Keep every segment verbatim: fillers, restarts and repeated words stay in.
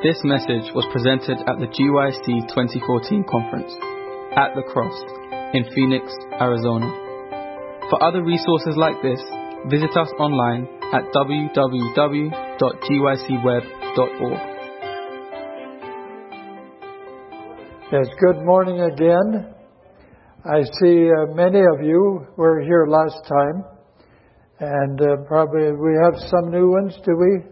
This message was presented at the G Y C twenty fourteen conference at The Cross in Phoenix, Arizona. For other resources like this, visit us online at w w w dot g y c web dot org. Yes, good morning again. I see uh, many of you were here last time, and uh, probably we have some new ones, do we?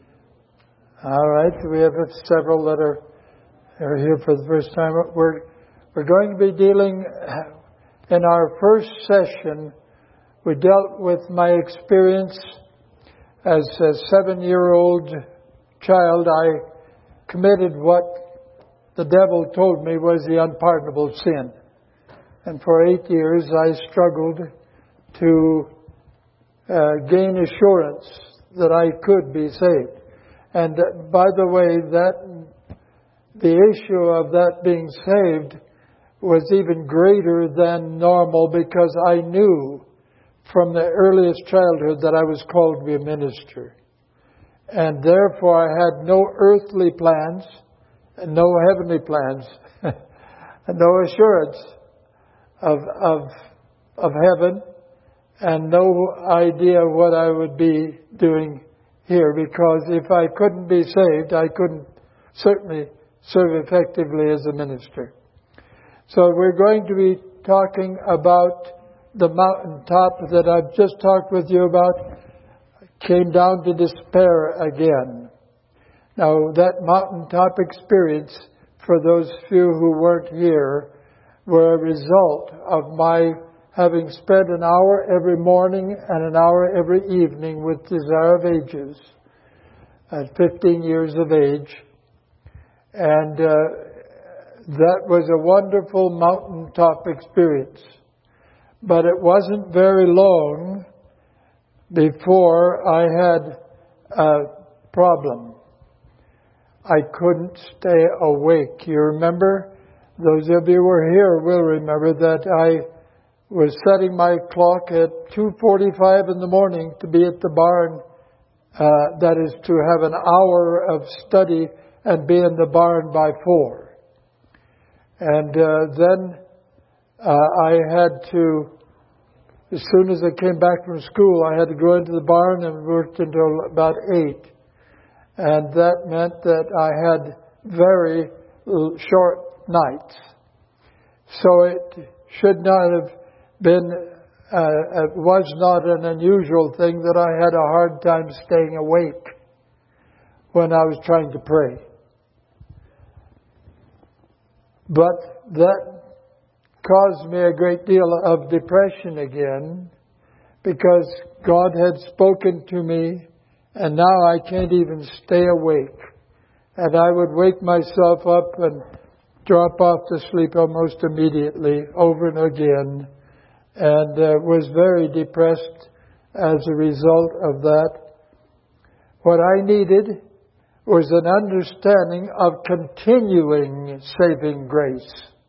All right, we have several that are, are here for the first time. We're, we're going to be dealing, in our first session, we dealt with my experience as a seven-year-old child. I committed what the devil told me was the unpardonable sin. And for eight years I struggled to uh, gain assurance that I could be saved. And uh, by the way, that the issue of that being saved was even greater than normal, because I knew from the earliest childhood that I was called to be a minister. And therefore I had no earthly plans, and no heavenly plans, and no assurance of, of, of heaven, and no idea what I would be doing here, because if I couldn't be saved, I couldn't certainly serve effectively as a minister. So we're going to be talking about the mountaintop that I've just talked with you about. Came down to despair again. Now, that mountaintop experience, for those few who weren't here, were a result of my having spent an hour every morning and an hour every evening with Desire of Ages at fifteen years of age. And uh, that was a wonderful mountaintop experience. But it wasn't very long before I had a problem. I couldn't stay awake. You remember? Those of you who were here will remember that I was setting my clock at two forty-five in the morning to be at the barn. Uh, that is to have an hour of study and be in the barn by four. And uh, then uh, I had to, as soon as I came back from school, I had to go into the barn and worked until about eight. And that meant that I had very short nights. So it should not have been, uh, it was not an unusual thing that I had a hard time staying awake when I was trying to pray. But that caused me a great deal of depression again, because God had spoken to me, and now I can't even stay awake. And I would wake myself up and drop off to sleep almost immediately, over and again, and uh, was very depressed as a result of that. What I needed was an understanding of continuing saving grace.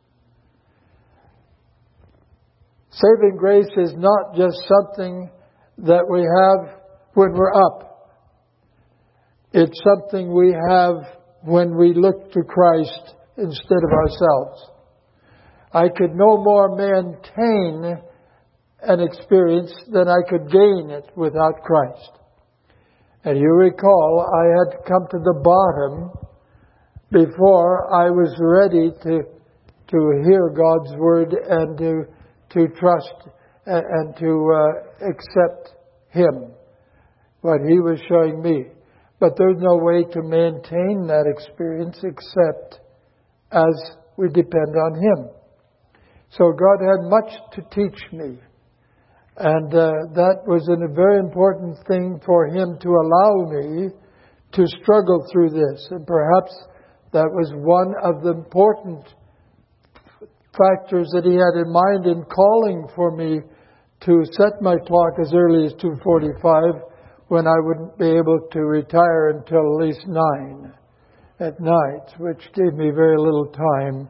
Saving grace is not just something that we have when we're up. It's something we have when we look to Christ instead of ourselves. I could no more maintain an experience than I could gain it without Christ. And you recall, I had to come to the bottom before I was ready to to hear God's word and to to trust and, and to uh, accept Him, what He was showing me. But there's no way to maintain that experience except as we depend on Him. So God had much to teach me. And uh, that was a very important thing for Him to allow me to struggle through this. And perhaps that was one of the important factors that He had in mind in calling for me to set my clock as early as two forty-five, when I wouldn't be able to retire until at least nine at night, which gave me very little time.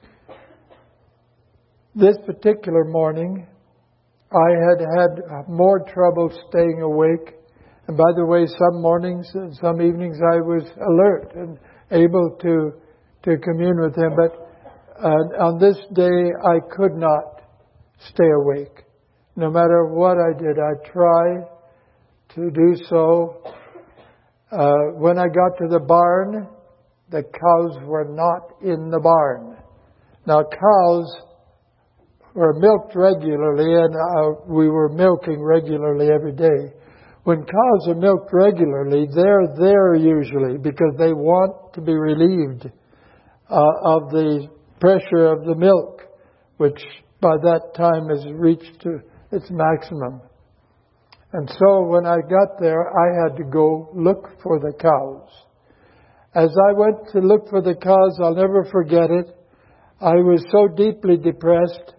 This particular morning, I had had more trouble staying awake. And by the way, some mornings and some evenings I was alert and able to to commune with Him. But uh, on this day, I could not stay awake. No matter what I did, I tried to do so. Uh, when I got to the barn, the cows were not in the barn. Now, cows were milked regularly, and uh, we were milking regularly every day. When cows are milked regularly, they're there usually because they want to be relieved uh, of the pressure of the milk, which by that time has reached to its maximum. And so when I got there, I had to go look for the cows. As I went to look for the cows, I'll never forget it. I was so deeply depressed,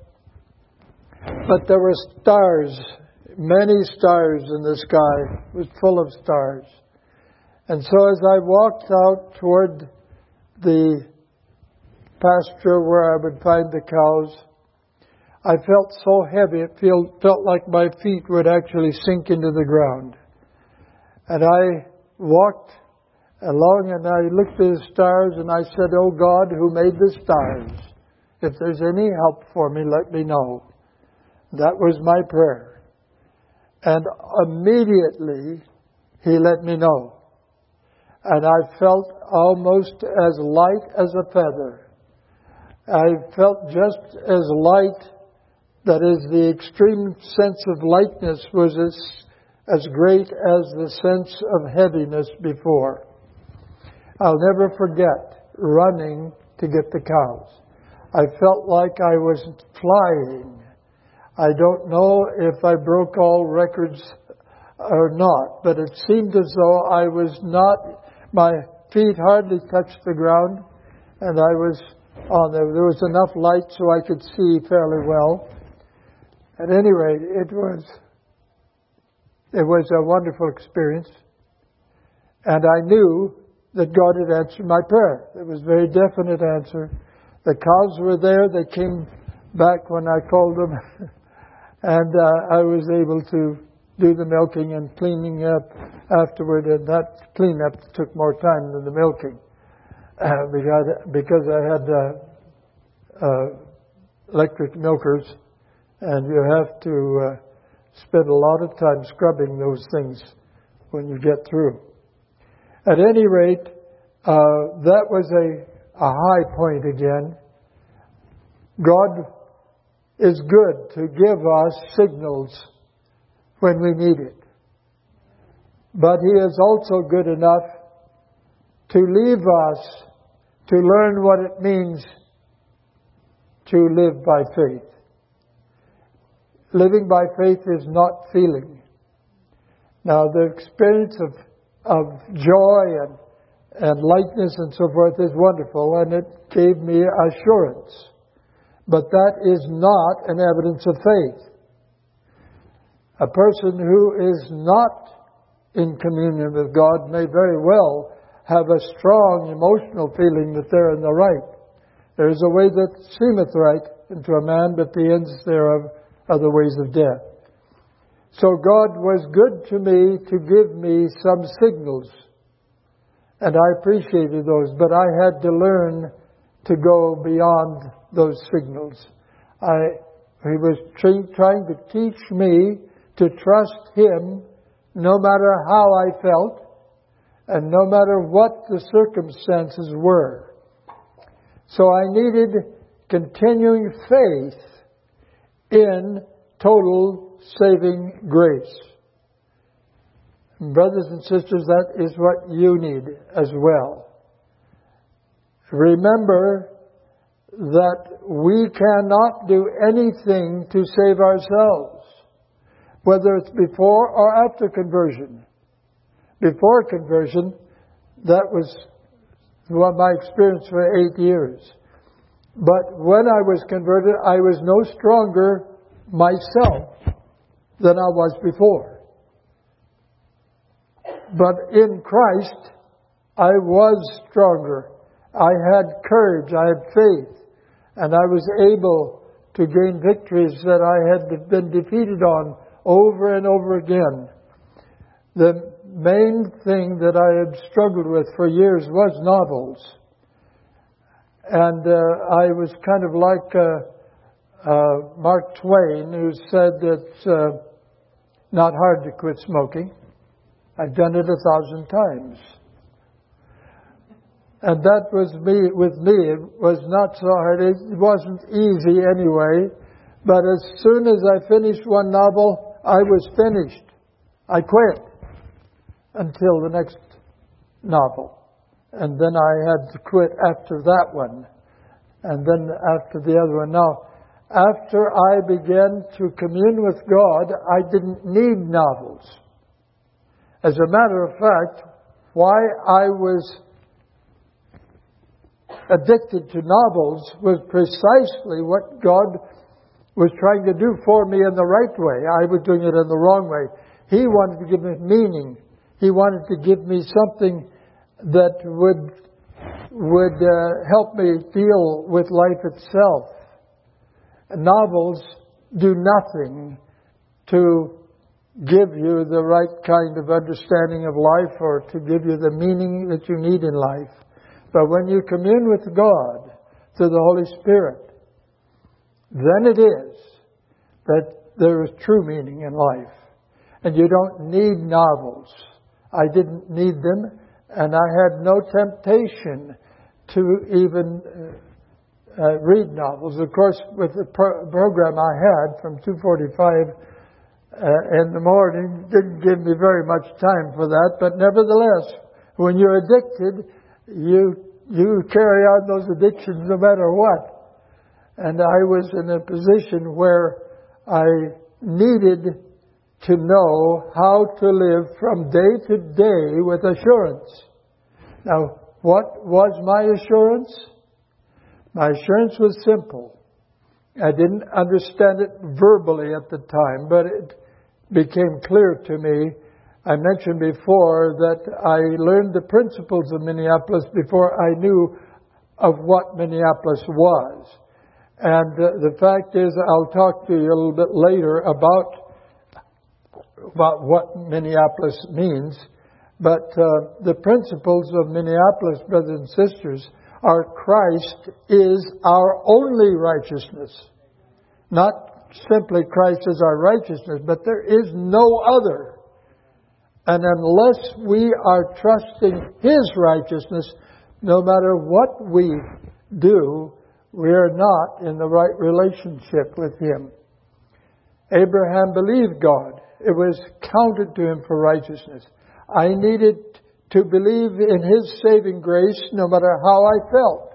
but there were stars, many stars in the sky. It was full of stars. And so as I walked out toward the pasture where I would find the cows, I felt so heavy, it feel, felt like my feet would actually sink into the ground. And I walked along and I looked at the stars and I said, "Oh God, who made the stars, if there's any help for me, let me know." That was my prayer. And immediately He let me know. And I felt almost as light as a feather. I felt just as light. That is, the extreme sense of lightness was as, as great as the sense of heaviness before. I'll never forget running to get the cows. I felt like I was flying. I don't know if I broke all records or not, but it seemed as though I was not, my feet hardly touched the ground, and I was on there. There was enough light so I could see fairly well. At any rate, it was it was a wonderful experience, and I knew that God had answered my prayer. It was a very definite answer. The cows were there; they came back when I called them, and uh, I was able to do the milking and cleaning up afterward. And that cleanup took more time than the milking, uh, because because I had uh, uh, electric milkers. And you have to uh, spend a lot of time scrubbing those things when you get through. At any rate, uh, that was a, a high point again. God is good to give us signals when we need it. But He is also good enough to leave us to learn what it means to live by faith. Living by faith is not feeling. Now, the experience of, of joy and, and lightness and so forth is wonderful, and it gave me assurance. But that is not an evidence of faith. A person who is not in communion with God may very well have a strong emotional feeling that they're in the right. There is a way that seemeth right unto a man, but the ends thereof are the ways of death. So God was good to me to give me some signals. And I appreciated those, but I had to learn to go beyond those signals. I, he was tra- trying to teach me to trust Him no matter how I felt and no matter what the circumstances were. So I needed continuing faith in total saving grace. Brothers and sisters, that is what you need as well. Remember that we cannot do anything to save ourselves, whether it's before or after conversion. Before conversion, that was what my experience for eight years. But when I was converted, I was no stronger myself than I was before. But in Christ, I was stronger. I had courage, I had faith, and I was able to gain victories that I had been defeated on over and over again. The main thing that I had struggled with for years was novels. And uh, I was kind of like uh, uh, Mark Twain, who said that it's uh, not hard to quit smoking. I've done it a thousand times. And that was me, with me, it was not so hard. It wasn't easy anyway. But as soon as I finished one novel, I was finished. I quit until the next novel. And then I had to quit after that one. And then after the other one. Now, after I began to commune with God, I didn't need novels. As a matter of fact, why I was addicted to novels was precisely what God was trying to do for me in the right way. I was doing it in the wrong way. He wanted to give me meaning. He wanted to give me something that would would uh, help me deal with life itself. Novels do nothing to give you the right kind of understanding of life or to give you the meaning that you need in life. But when you commune with God through the Holy Spirit, then it is that there is true meaning in life. And you don't need novels. I didn't need them, and I had no temptation to even uh, uh, read novels. Of course, with the pro- program I had from two forty-five uh, in the morning, didn't give me very much time for that, but nevertheless, when you're addicted, you you carry on those addictions no matter what. And I was in a position where I needed to know how to live from day to day with assurance. Now, what was my assurance? My assurance was simple. I didn't understand it verbally at the time, but it became clear to me. I mentioned before that I learned the principles of Minneapolis before I knew of what Minneapolis was. And uh, the fact is, I'll talk to you a little bit later about about what Minneapolis means. But uh, the principles of Minneapolis, brothers and sisters, are Christ is our only righteousness. Not simply Christ is our righteousness, but there is no other. And unless we are trusting His righteousness, no matter what we do, we are not in the right relationship with Him. Abraham believed God. It was counted to him for righteousness. I needed to believe in His saving grace no matter how I felt.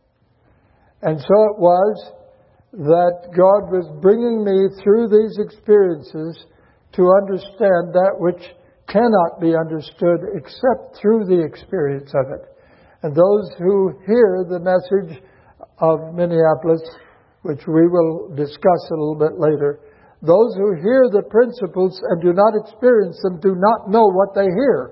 And so it was that God was bringing me through these experiences to understand that which cannot be understood except through the experience of it. And those who hear the message of Minneapolis, which we will discuss a little bit later, those who hear the principles and do not experience them do not know what they hear.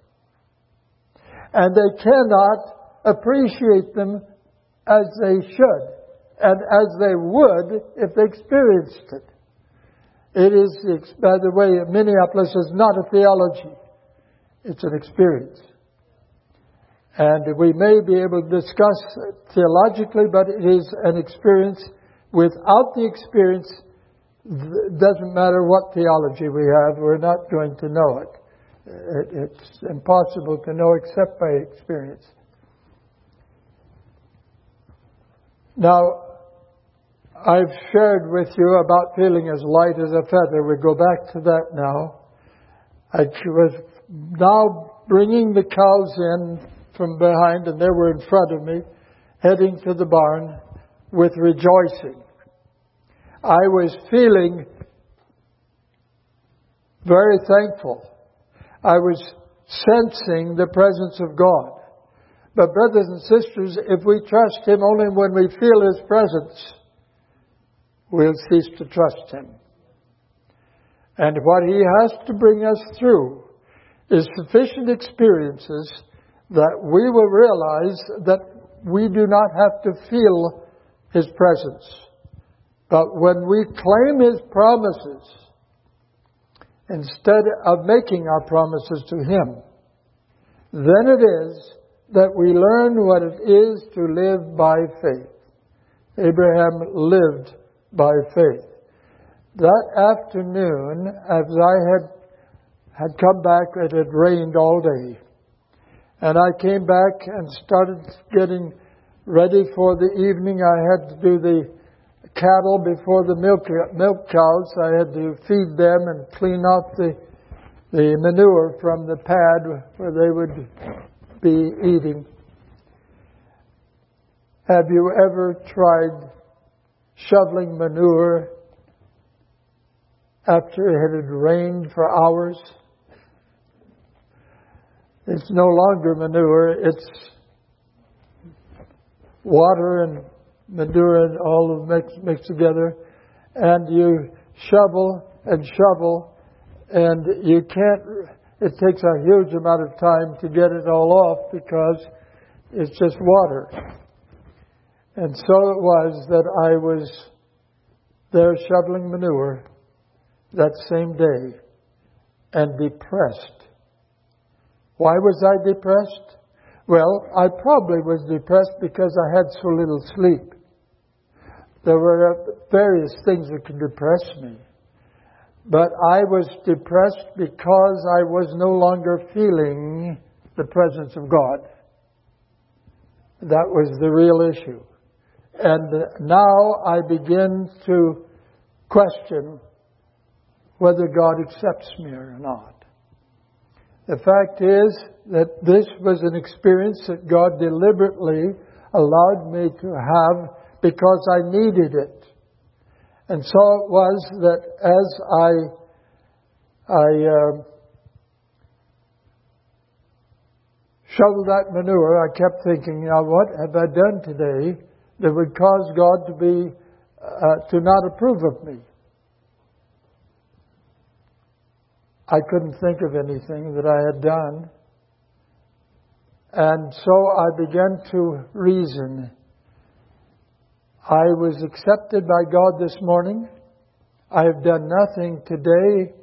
And they cannot appreciate them as they should and as they would if they experienced it. It is, by the way, Minneapolis is not a theology. It's an experience. And we may be able to discuss theologically, but it is an experience. Without the experience, it doesn't matter what theology we have, we're not going to know it. it. It's impossible to know except by experience. Now, I've shared with you about feeling as light as a feather. We go back to that now. I was now bringing the cows in from behind, and they were in front of me, heading to the barn with rejoicing. I was feeling very thankful. I was sensing the presence of God. But brothers and sisters, if we trust Him only when we feel His presence, we'll cease to trust Him. And what He has to bring us through is sufficient experiences that we will realize that we do not have to feel His presence. But when we claim His promises, instead of making our promises to Him. Then it is that we learn what it is to live by faith. Abraham lived by faith. That afternoon, as I had had come back, it had rained all day. And I came back and started getting ready for the evening. I had to do the cattle before the milk milk cows. I had to feed them and clean out the the manure from the pad where they would be eating. Have you ever tried shoveling manure after it had rained for hours? It's no longer manure, it's water and manure and all mixed, mixed together. And you shovel and shovel, and you can't, it takes a huge amount of time to get it all off because it's just water. And so it was that I was there shoveling manure that same day and depressed. Why was I depressed? Well, I probably was depressed because I had so little sleep. There were various things that could depress me. But I was depressed because I was no longer feeling the presence of God. That was the real issue. And now I begin to question whether God accepts me or not. The fact is that this was an experience that God deliberately allowed me to have because I needed it. And so it was that as I, I uh, shoveled that manure, I kept thinking, now what have I done today that would cause God to be, uh, to not approve of me? I couldn't think of anything that I had done. And so I began to reason. I was accepted by God this morning. I have done nothing today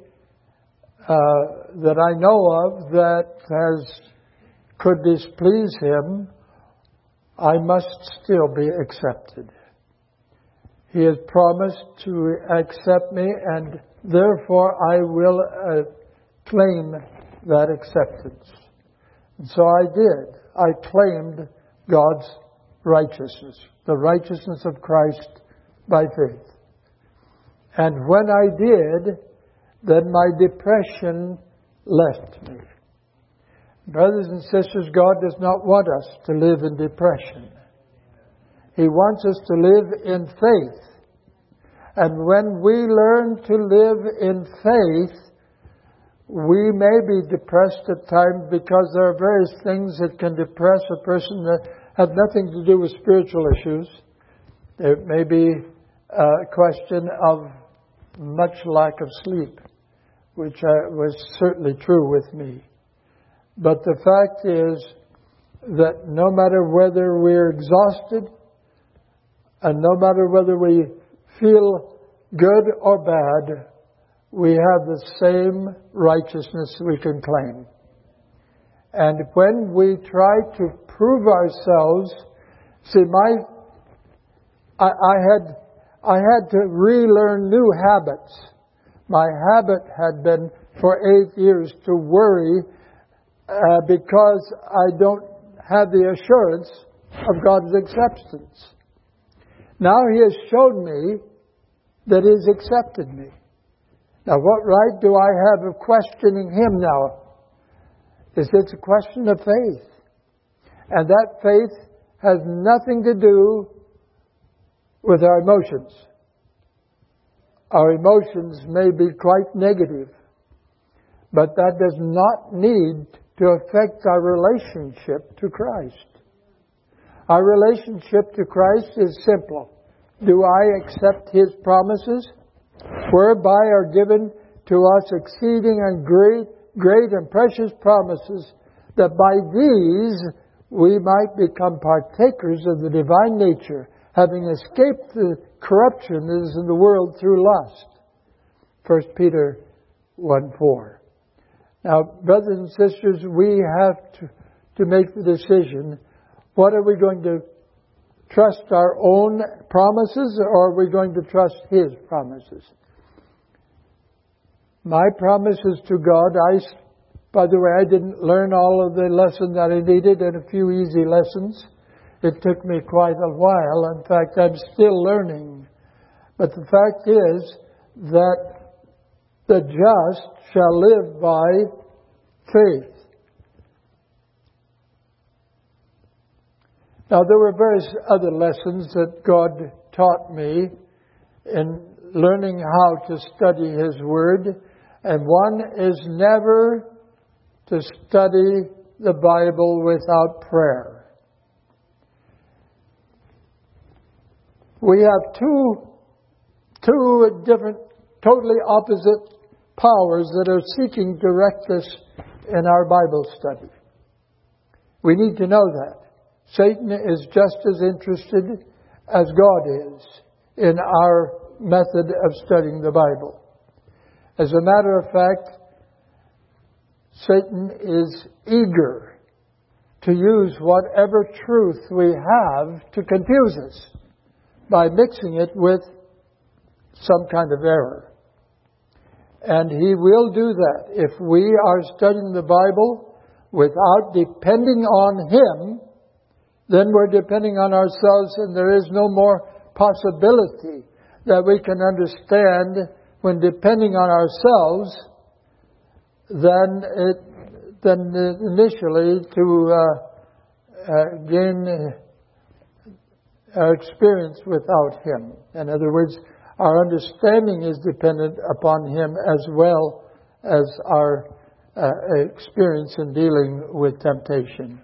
uh, that I know of that has could displease Him. I must still be accepted. He has promised to accept me, and therefore I will uh, claim that acceptance. And so I did. I claimed God's righteousness, the righteousness of Christ by faith. And when I did, then my depression left me. Brothers and sisters, God does not want us to live in depression. He wants us to live in faith. And when we learn to live in faith, we may be depressed at times because there are various things that can depress a person that have nothing to do with spiritual issues. It may be a question of much lack of sleep, which was certainly true with me. But the fact is that no matter whether we're exhausted and no matter whether we feel good or bad, we have the same righteousness we can claim. And when we try to prove ourselves, see, my, I, I had, I had to relearn new habits. My habit had been for eight years to worry uh, because I don't have the assurance of God's acceptance. Now He has shown me that He's accepted me. Now, what right do I have of questioning Him now? It's, it's a question of faith. And that faith has nothing to do with our emotions. Our emotions may be quite negative, but that does not need to affect our relationship to Christ. Our relationship to Christ is simple. Do I accept His promises, whereby are given to us exceeding and great, great and precious promises, that by these we might become partakers of the divine nature, having escaped the corruption that is in the world through lust. First Peter one four. Now, brothers and sisters, we have to, to make the decision. What are we going to trust, our own promises, or are we going to trust His promises? My promise is to God. I, by the way, I didn't learn all of the lessons that I needed and a few easy lessons. It took me quite a while. In fact, I'm still learning. But the fact is that the just shall live by faith. Now, there were various other lessons that God taught me in learning how to study His Word. And one is never to study the Bible without prayer. We have two, two different, totally opposite powers that are seeking to direct us in our Bible study. We need to know that. Satan is just as interested as God is in our method of studying the Bible. As a matter of fact, Satan is eager to use whatever truth we have to confuse us by mixing it with some kind of error. And he will do that if we are studying the Bible without depending on Him. Then we're depending on ourselves, and there is no more possibility that we can understand when depending on ourselves than it, than initially to uh, uh, gain our experience without Him. In other words, our understanding is dependent upon Him as well as our uh, experience in dealing with temptation.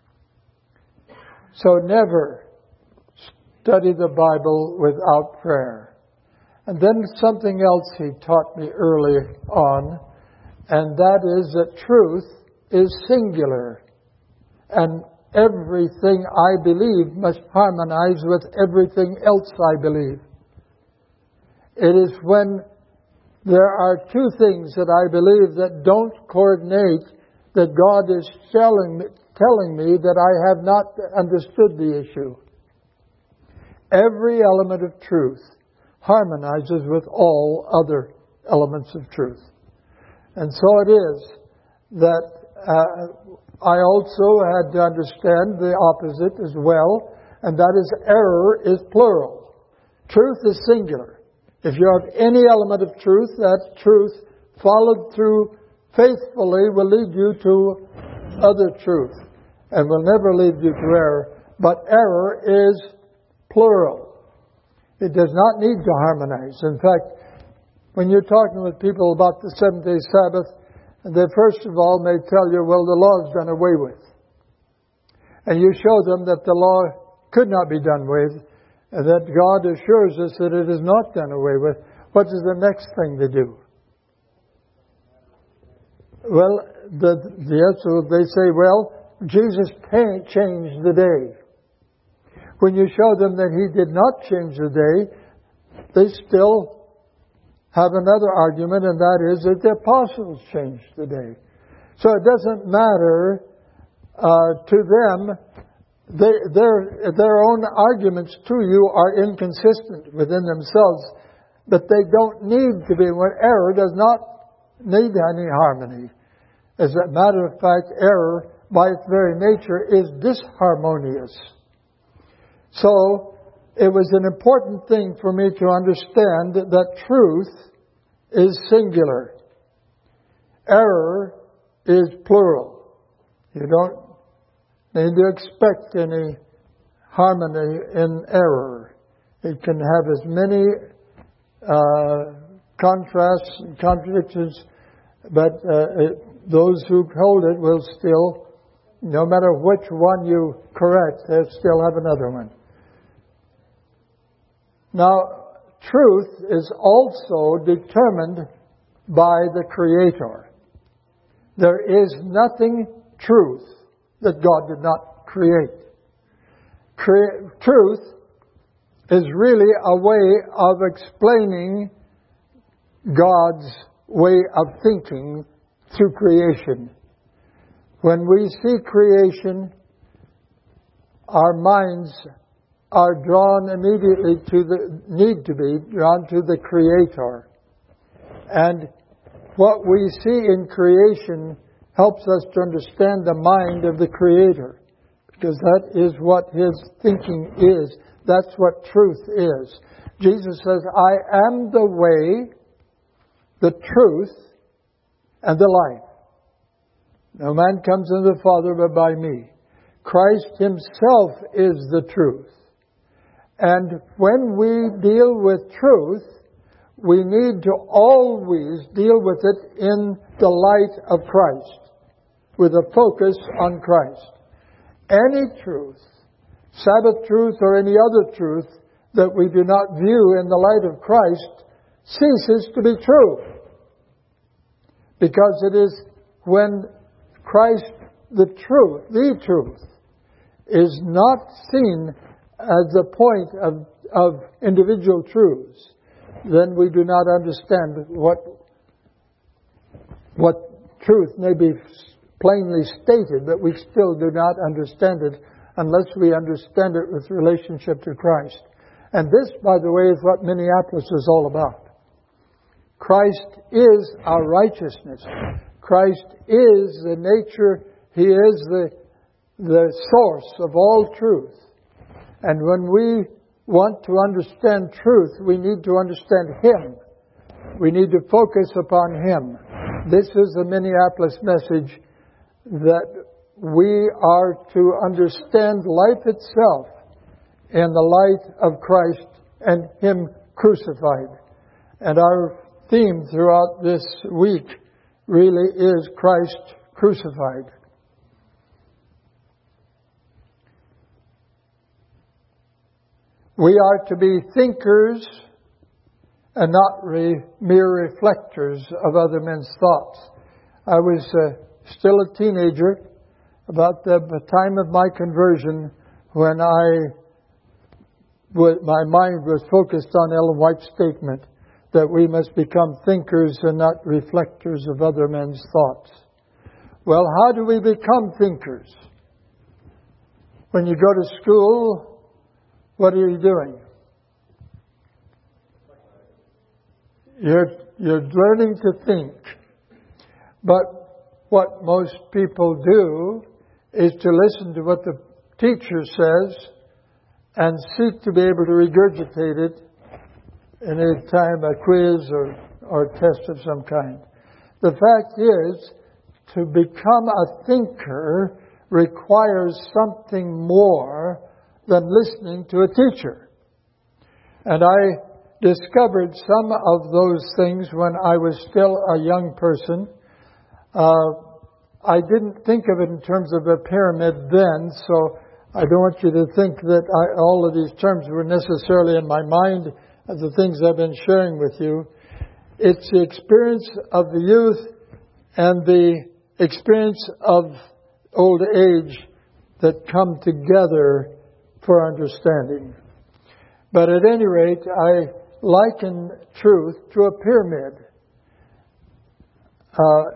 So never study the Bible without prayer. And then something else He taught me early on, and that is that truth is singular. And everything I believe must harmonize with everything else I believe. It is when there are two things that I believe that don't coordinate that God is telling me, telling me that I have not understood the issue. Every element of truth harmonizes with all other elements of truth. And so it is that uh, I also had to understand the opposite as well, and that is error is plural. Truth is singular. If you have any element of truth, that truth followed through faithfully will lead you to other truth and will never lead you to error. But error is plural. It does not need to harmonize. In fact, when you're talking with people about the seventh-day Sabbath, they first of all may tell you, well, the law is done away with. And you show them that the law could not be done with, and that God assures us that it is not done away with. What is the next thing to do? Well, the, the answer, they say, well, Jesus changed the day. When you show them that He did not change the day, they still have another argument, and that is that the apostles changed the day. So it doesn't matter uh, to them. They, their, their own arguments to you are inconsistent within themselves, but they don't need to be. When error does not need any harmony. As a matter of fact, error by its very nature is disharmonious. So it was an important thing for me to understand that truth is singular. Error is plural. You don't need to expect any harmony in error. It can have as many uh, contrasts and contradictions, but uh, it, those who hold it will still, no matter which one you correct, they'll still have another one. Now, truth is also determined by the Creator. There is nothing truth that God did not create. Cre- truth is really a way of explaining God's way of thinking through creation. When we see creation, our minds are drawn immediately to the, need to be drawn to the Creator. And what we see in creation helps us to understand the mind of the Creator, because that is what His thinking is. That's what truth is. Jesus says, I am the way, the truth, and the life. No man comes unto the Father but by me. Christ Himself is the truth. And when we deal with truth, we need to always deal with it in the light of Christ, with a focus on Christ. Any truth, Sabbath truth or any other truth, that we do not view in the light of Christ ceases to be true. Because it is when Christ, the truth, the truth, is not seen as the point of, of individual truths, then we do not understand what, what truth may be plainly stated, but we still do not understand it unless we understand it with relationship to Christ. And this, by the way, is what Minneapolis is all about. Christ is our righteousness. Christ is the nature, He is the, the source of all truth. And when we want to understand truth, we need to understand Him. We need to focus upon Him. This is the Minneapolis message, that we are to understand life itself in the light of Christ and Him crucified. And our theme throughout this week really is Christ crucified. We are to be thinkers and not re- mere reflectors of other men's thoughts. I was uh, still a teenager about the time of my conversion, when I, my mind was focused on Ellen White's statement that we must become thinkers and not reflectors of other men's thoughts. Well, how do we become thinkers? When you go to school, what are you doing? You're, you're learning to think. But what most people do is to listen to what the teacher says and seek to be able to regurgitate it any time a quiz or, or a test of some kind. The fact is, to become a thinker requires something more than listening to a teacher. And I discovered some of those things when I was still a young person. Uh, I didn't think of it in terms of a pyramid then, so I don't want you to think that I, all of these terms were necessarily in my mind of the things I've been sharing with you. It's the experience of the youth and the experience of old age that come together for understanding. But at any rate, I liken truth to a pyramid. Uh,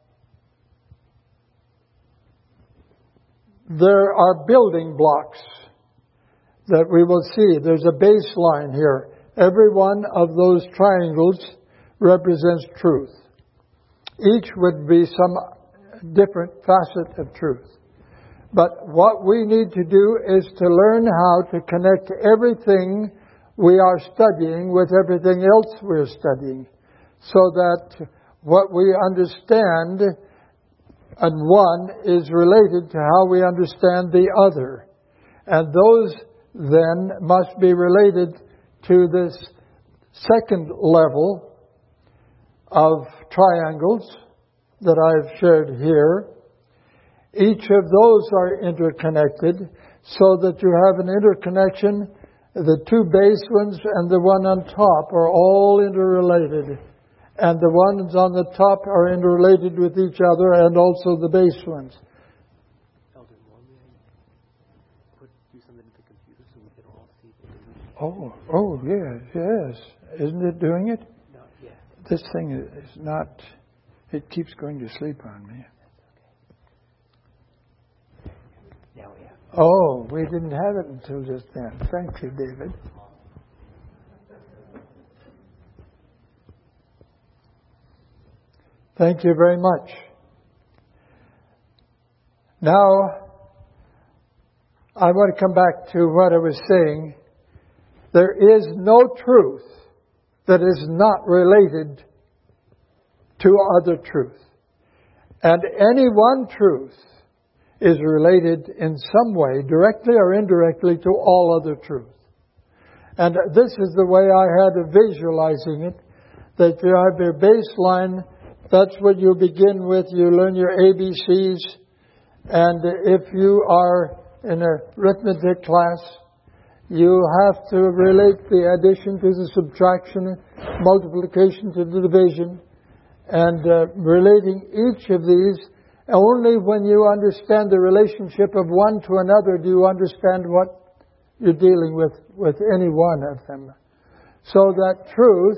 there are building blocks that we will see. There's a baseline here. Every one of those triangles represents truth. Each would be some different facet of truth. But what we need to do is to learn how to connect everything we are studying with everything else we're studying, so that what we understand and one is related to how we understand the other. And those then must be related to this second level of triangles that I've shared here. Each of those are interconnected, so that you have an interconnection. The two base ones and the one on top are all interrelated. And the ones on the top are interrelated with each other, and also the base ones. Elder, normally I put do something at the computer so we can all see the image. Oh, oh, yes, yes. Isn't it doing it? Not yet. This thing is not, it keeps going to sleep on me. Now we have. Oh, we didn't have it until just then. Thank you, David. Thank you very much. Now, I want to come back to what I was saying. There is no truth that is not related to other truth. And any one truth is related in some way, directly or indirectly, to all other truth. And this is the way I had of visualizing it, that you have your baseline. That's what you begin with. You learn your A B Cs. And if you are in a arithmetic class, you have to relate the addition to the subtraction, multiplication to the division, and uh, relating each of these. Only when you understand the relationship of one to another do you understand what you're dealing with with any one of them. So that truth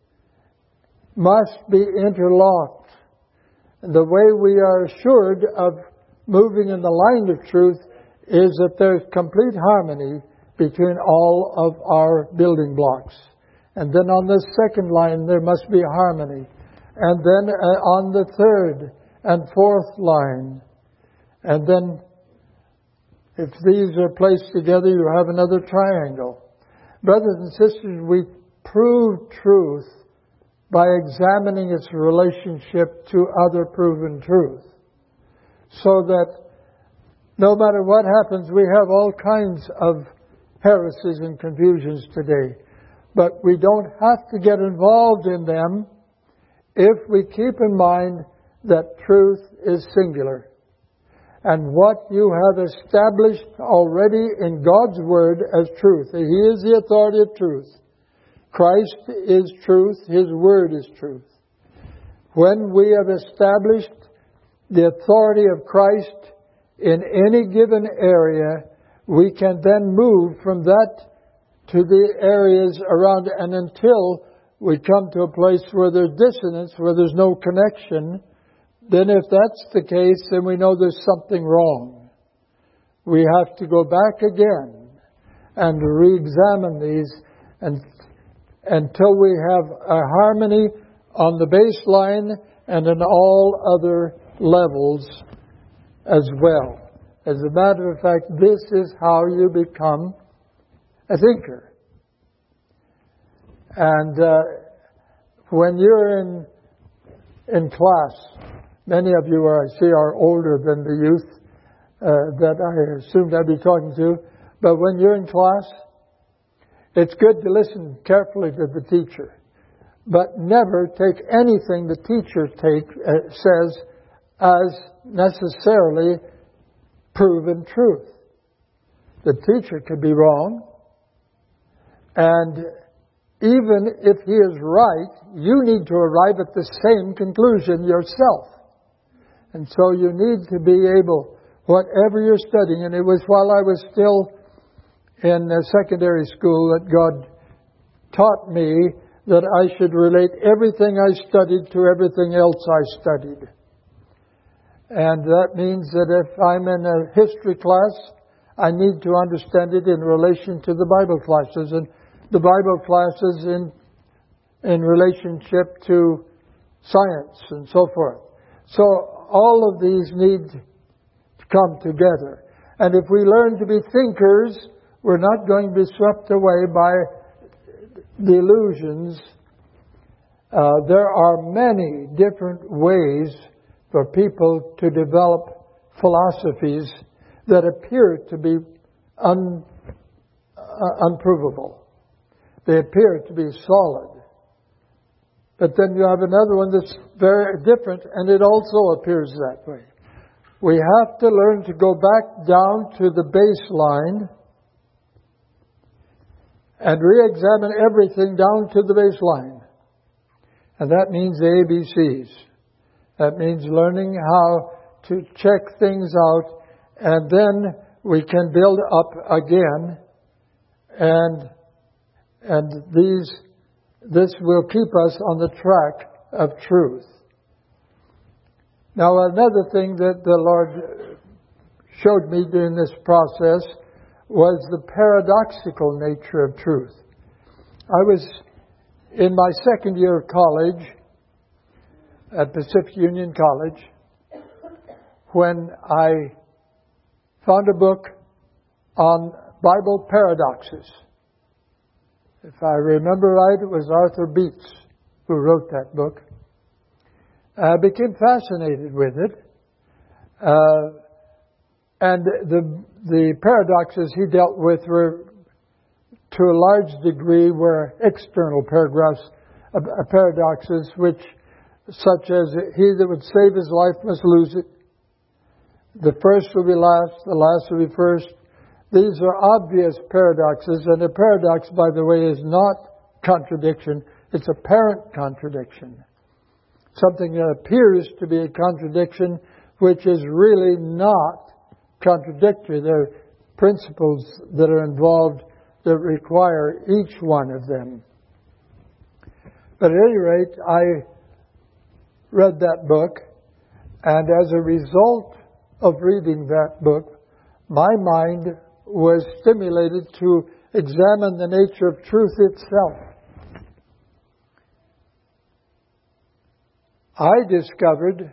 must be interlocked. And the way we are assured of moving in the line of truth is that there's complete harmony between all of our building blocks. And then on the second line there must be harmony. And then uh, on the third and fourth line. And then if these are placed together, you have another triangle. Brothers and sisters, we prove truth by examining its relationship to other proven truth. So that no matter what happens, we have all kinds of heresies and confusions today. But we don't have to get involved in them if we keep in mind that truth is singular. And what you have established already in God's Word as truth. He is the authority of truth. Christ is truth. His Word is truth. When we have established the authority of Christ in any given area, we can then move from that to the areas around, and until we come to a place where there's dissonance, where there's no connection, then if that's the case, then we know there's something wrong. We have to go back again and re-examine these and, until we have a harmony on the baseline and in all other levels as well. As a matter of fact, this is how you become a thinker. And uh, when you're in in class, many of you are, I see, are older than the youth uh, that I assumed I'd be talking to. But when you're in class, it's good to listen carefully to the teacher, but never take anything the teacher take uh, says as necessarily proven truth. The teacher could be wrong, and even if he is right, you need to arrive at the same conclusion yourself. And so you need to be able, whatever you're studying, and it was while I was still in secondary school that God taught me that I should relate everything I studied to everything else I studied. And that means that if I'm in a history class, I need to understand it in relation to the Bible classes, and the Bible classes in in relationship to science and so forth. So all of these need to come together. And if we learn to be thinkers, we're not going to be swept away by the illusions. Uh, there are many different ways for people to develop philosophies that appear to be un, uh, unprovable. They appear to be solid. But then you have another one that's very different, and it also appears that way. We have to learn to go back down to the baseline and re-examine everything down to the baseline. And that means the A B Cs. That means learning how to check things out, and then we can build up again. And and these this will keep us on the track of truth. Now, another thing that the Lord showed me during this process was the paradoxical nature of truth. I was in my second year of college at Pacific Union College when I found a book on Bible paradoxes. If I remember right, it was Arthur Beetz who wrote that book. I became fascinated with it. Uh, and the the paradoxes he dealt with were, to a large degree, were external paragraphs, uh, paradoxes, which, such as, he that would save his life must lose it. The first will be last, the last will be first. These are obvious paradoxes, and a paradox, by the way, is not contradiction. It's apparent contradiction. Something that appears to be a contradiction, which is really not contradictory. There are principles that are involved that require each one of them. But at any rate, I read that book, and as a result of reading that book, my mind was stimulated to examine the nature of truth itself. I discovered,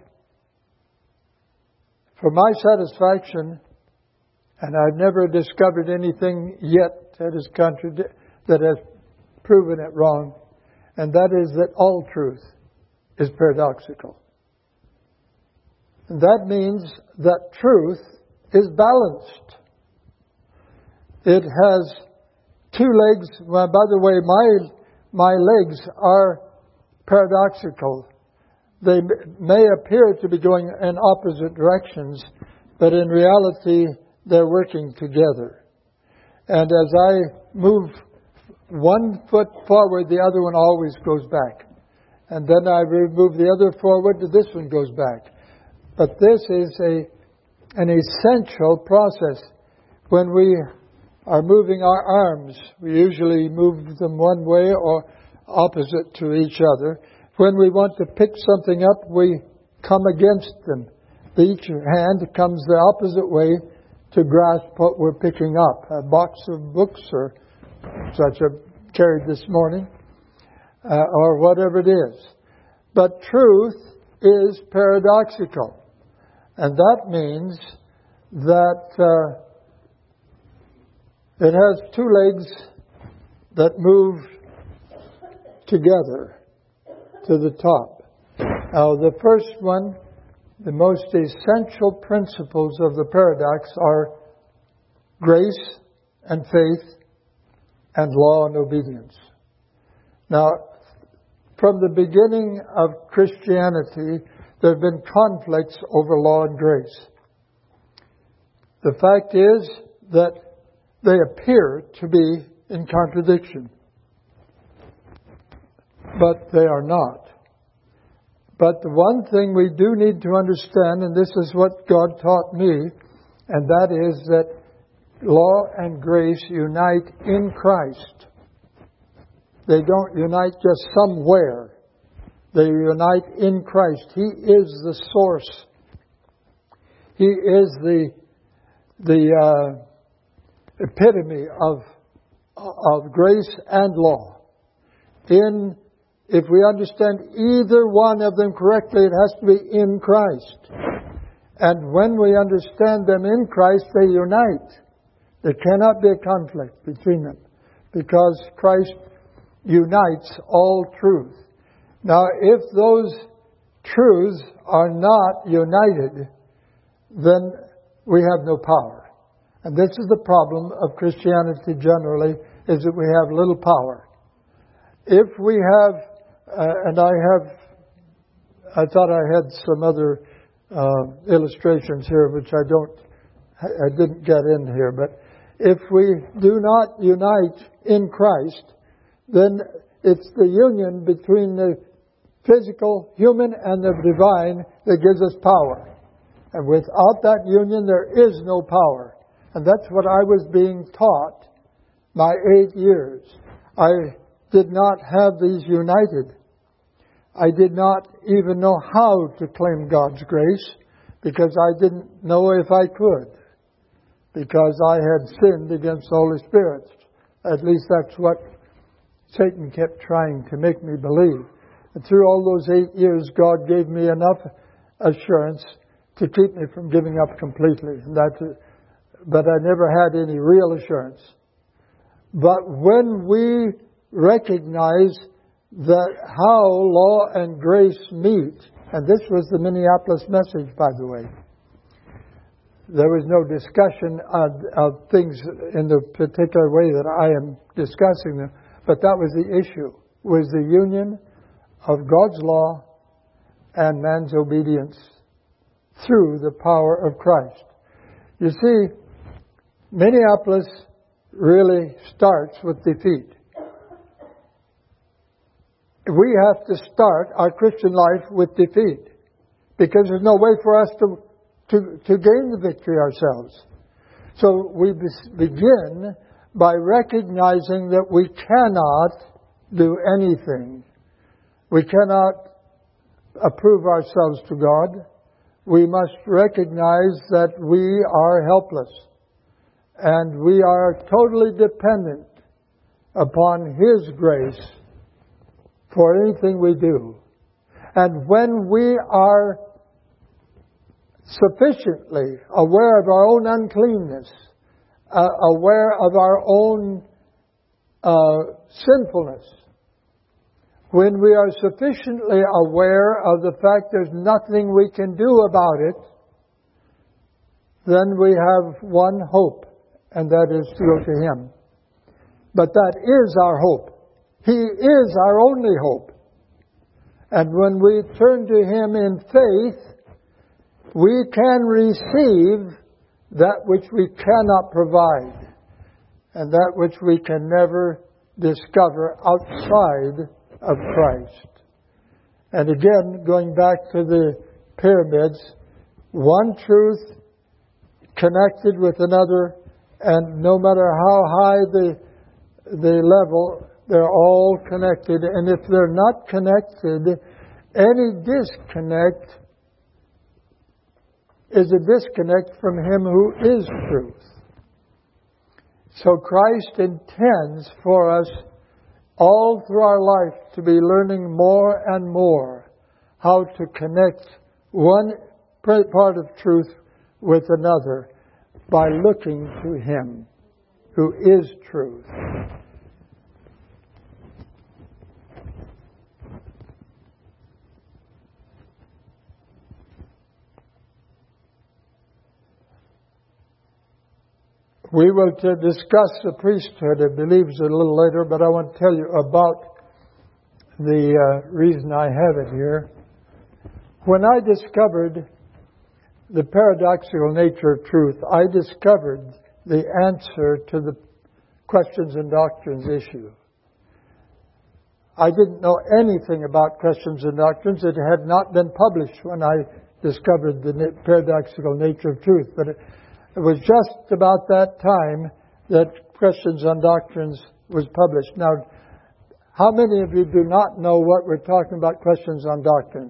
for my satisfaction, and I've never discovered anything yet that has contradi- that has proven it wrong, and that is that all truth is paradoxical. And that means that truth is balanced. It has two legs. Well, by the way, my my legs are paradoxical. They may appear to be going in opposite directions, but in reality, they're working together. And as I move one foot forward, the other one always goes back. And then I move the other forward, this one goes back. But this is a an essential process. When we are moving our arms, we usually move them one way or opposite to each other. When we want to pick something up, we come against them. Each hand comes the opposite way to grasp what we're picking up. A box of books or such I carried this morning, uh, or whatever it is. But truth is paradoxical. And that means that uh, it has two legs that move together to the top. Now, the first one, the most essential principles of the paradox are grace and faith and law and obedience. Now, from the beginning of Christianity, there have been conflicts over law and grace. The fact is that they appear to be in contradiction, but they are not. But the one thing we do need to understand, and this is what God taught me, and that is that law and grace unite in Christ. They don't unite just somewhere. They unite in Christ. He is the source. He is the the uh, epitome of of grace and law. In If we understand either one of them correctly, it has to be in Christ. And when we understand them in Christ, they unite. There cannot be a conflict between them, because Christ unites all truth. Now, if those truths are not united, then we have no power. And this is the problem of Christianity generally, is that we have little power. If we have Uh, and I have, I thought I had some other uh, illustrations here, which I don't, I didn't get in here. But if we do not unite in Christ, then it's the union between the physical, human, and the divine that gives us power. And without that union, there is no power. And that's what I was being taught my eight years. I did not have these united. I did not even know how to claim God's grace because I didn't know if I could, because I had sinned against the Holy Spirit. At least that's what Satan kept trying to make me believe. And through all those eight years, God gave me enough assurance to keep me from giving up completely. And that, but I never had any real assurance. But when we recognize that how law and grace meet, and this was the Minneapolis message, by the way. There was no discussion of, of things in the particular way that I am discussing them, but that was the issue, was the union of God's law and man's obedience through the power of Christ. You see, Minneapolis really starts with defeat. We have to start our Christian life with defeat, because there's no way for us to to, to gain the victory ourselves. So we begin by recognizing that we cannot do anything. We cannot approve ourselves to God. We must recognize that we are helpless and we are totally dependent upon His grace for anything we do. And when we are sufficiently aware of our own uncleanness, uh, aware of our own uh, sinfulness, when we are sufficiently aware of the fact there's nothing we can do about it, then we have one hope, and that is to go to Him. But that is our hope. He is our only hope. And when we turn to Him in faith, we can receive that which we cannot provide, and that which we can never discover outside of Christ. And again, going back to the pyramids, one truth connected with another, and no matter how high the the level, they're all connected. And if they're not connected, any disconnect is a disconnect from Him who is truth. So Christ intends for us all through our life to be learning more and more how to connect one part of truth with another by looking to Him who is truth. We will to discuss the priesthood, I believe, a little later, but I want to tell you about the uh, reason I have it here. When I discovered the paradoxical nature of truth, I discovered the answer to the questions and doctrines issue. I didn't know anything about questions and doctrines. It had not been published when I discovered the paradoxical nature of truth, but it, It was just about that time that Questions on Doctrines was published. Now, how many of you do not know what we're talking about, Questions on Doctrines?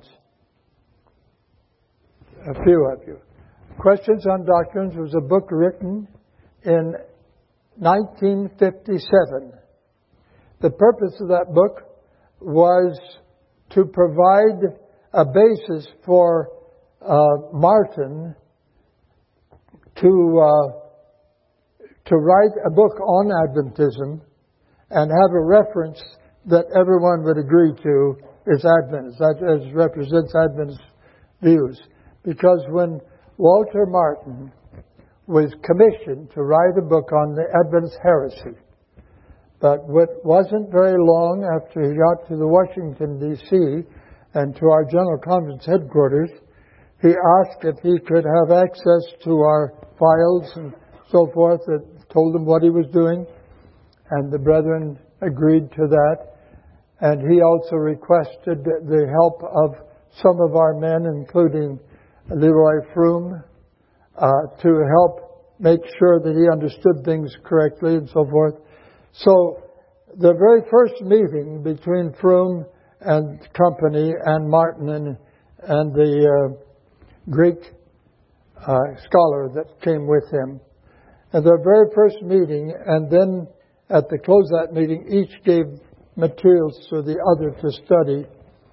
A few of you. Questions on Doctrines was a book written in nineteen fifty-seven. The purpose of that book was to provide a basis for uh, Martin to uh, to write a book on Adventism and have a reference that everyone would agree to is Adventist, that as represents Adventist views. Because when Walter Martin was commissioned to write a book on the Adventist heresy, but it wasn't very long after he got to the Washington, D C and to our General Conference headquarters, he asked if he could have access to our files and so forth that told him what he was doing. And the brethren agreed to that. And he also requested the help of some of our men, including Leroy Froome, uh, to help make sure that he understood things correctly and so forth. So the very first meeting between Froome and company and Martin and, and the uh, Greek uh, scholar that came with him, at the very first meeting, and then at the close of that meeting, each gave materials to the other to study.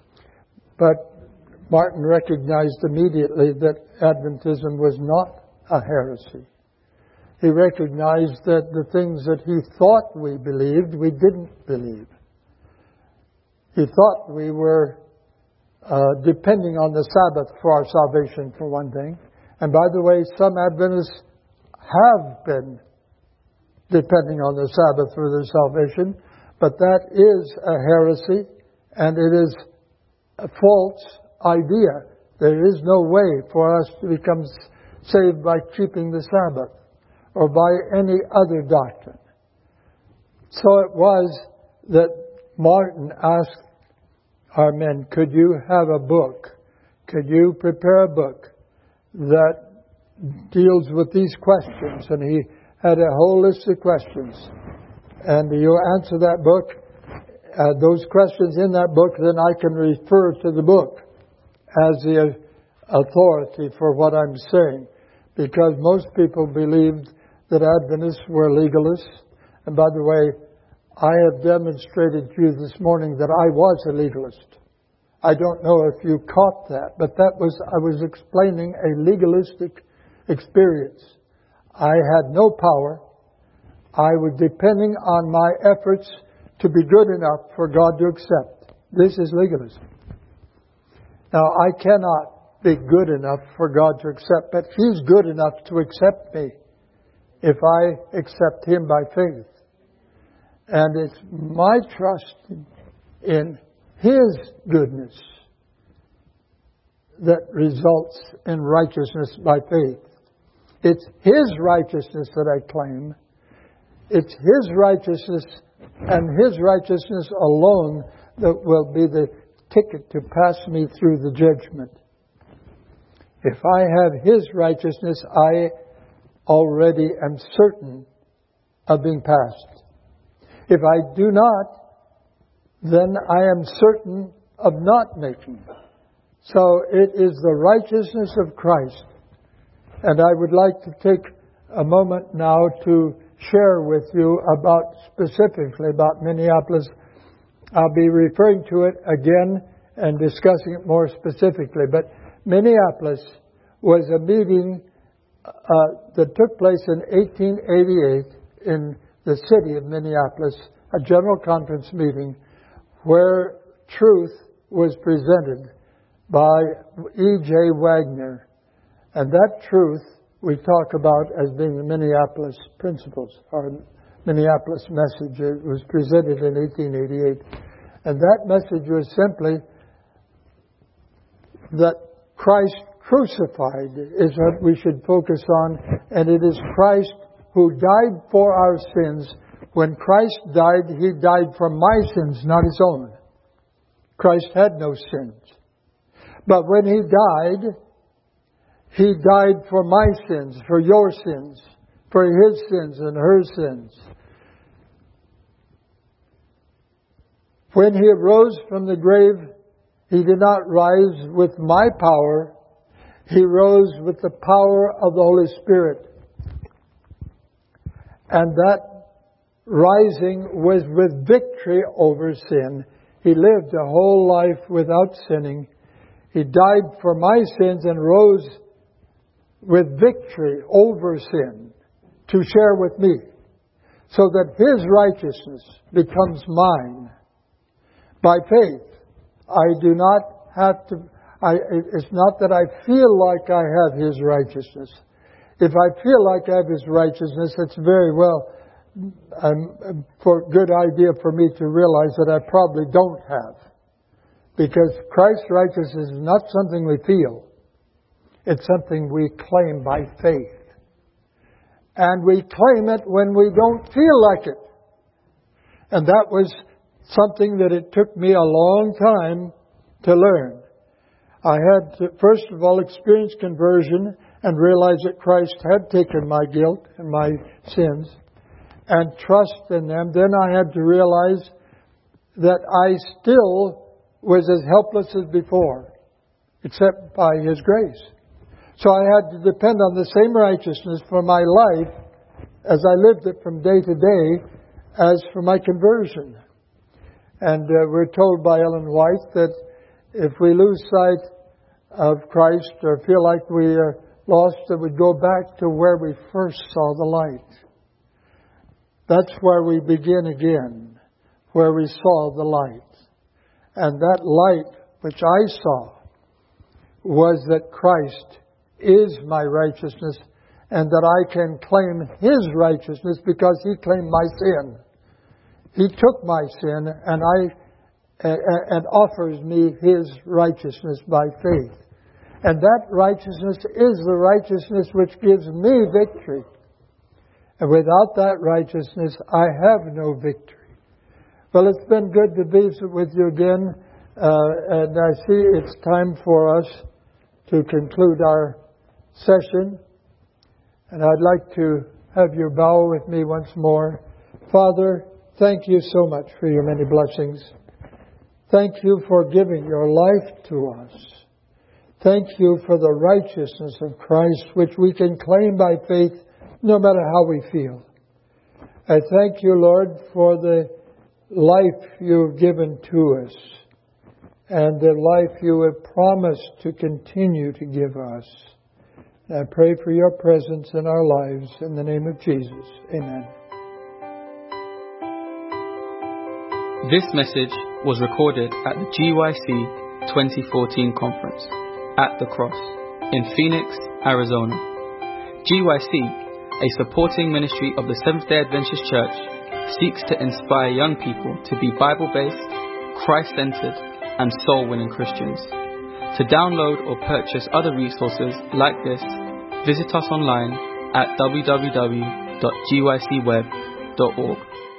But Martin recognized immediately that Adventism was not a heresy. He recognized that the things that he thought we believed, we didn't believe. He thought we were uh, depending on the Sabbath for our salvation, for one thing. And by the way, some Adventists have been depending on the Sabbath for their salvation, but that is a heresy, and it is a false idea. There is no way for us to become saved by keeping the Sabbath or by any other doctrine. So it was that Martin asked our men, could you have a book? Could you prepare a book that deals with these questions? And he had a whole list of questions. And you answer that book, uh, those questions in that book, then I can refer to the book as the authority for what I'm saying. Because most people believed that Adventists were legalists. And by the way, I have demonstrated to you this morning that I was a legalist. I don't know if you caught that, but that was, I was explaining a legalistic experience. I had no power. I was depending on my efforts to be good enough for God to accept. This is legalism. Now, I cannot be good enough for God to accept, but He's good enough to accept me if I accept Him by faith. And it's my trust in His goodness that results in righteousness by faith. It's His righteousness that I claim. It's His righteousness and His righteousness alone that will be the ticket to pass me through the judgment. If I have His righteousness, I already am certain of being passed. If I do not, then I am certain of not making it. So it is the righteousness of Christ. And I would like to take a moment now to share with you about, specifically about Minneapolis. I'll be referring to it again and discussing it more specifically. But Minneapolis was a meeting uh, that took place in eighteen eighty-eight in the city of Minneapolis, a general conference meeting where truth was presented by E J Wagner. And that truth we talk about as being the Minneapolis Principles, or Minneapolis message. It was presented in eighteen eighty-eight. And that message was simply that Christ crucified is what we should focus on. And it is Christ who died for our sins. When Christ died, He died for my sins, not His own. Christ had no sins. But when He died, He died for my sins, for your sins, for His sins and her sins. When He arose from the grave, He did not rise with my power. He rose with the power of the Holy Spirit. And that rising was with victory over sin. He lived a whole life without sinning. He died for my sins and rose with victory over sin to share with me, so that His righteousness becomes mine. By faith, I do not have to, I, it's not that I feel like I have His righteousness. If I feel like I have His righteousness, it's very well um, for good idea for me to realize that I probably don't have. Because Christ's righteousness is not something we feel. It's something we claim by faith. And we claim it when we don't feel like it. And that was something that it took me a long time to learn. I had to, first of all, experience conversion and realize that Christ had taken my guilt and my sins. and trust in them, then I had to realize that I still was as helpless as before, except by His grace. So I had to depend on the same righteousness for my life as I lived it from day to day as for my conversion. And uh, we're told by Ellen White that if we lose sight of Christ or feel like we are lost, that we go back to where we first saw the light. That's where we begin again, where we saw the light. And that light which I saw was that Christ is my righteousness and that I can claim His righteousness because He claimed my sin. He took my sin and I and offers me His righteousness by faith. And that righteousness is the righteousness which gives me victory. And without that righteousness, I have no victory. Well, it's been good to be with you again. Uh, and I see it's time for us to conclude our session. And I'd like to have you bow with me once more. Father, thank you so much for your many blessings. Thank you for giving your life to us. Thank you for the righteousness of Christ, which we can claim by faith no matter how we feel. I thank you, Lord, for the life you've given to us and the life you have promised to continue to give us. And I pray for your presence in our lives in the name of Jesus. Amen. This message was recorded at the G Y C twenty fourteen conference at the Cross in Phoenix, Arizona. G Y C, a supporting ministry of the Seventh-day Adventist Church, seeks to inspire young people to be Bible-based, Christ-centered, and soul-winning Christians. To download or purchase other resources like this, visit us online at w w w dot g y c web dot org.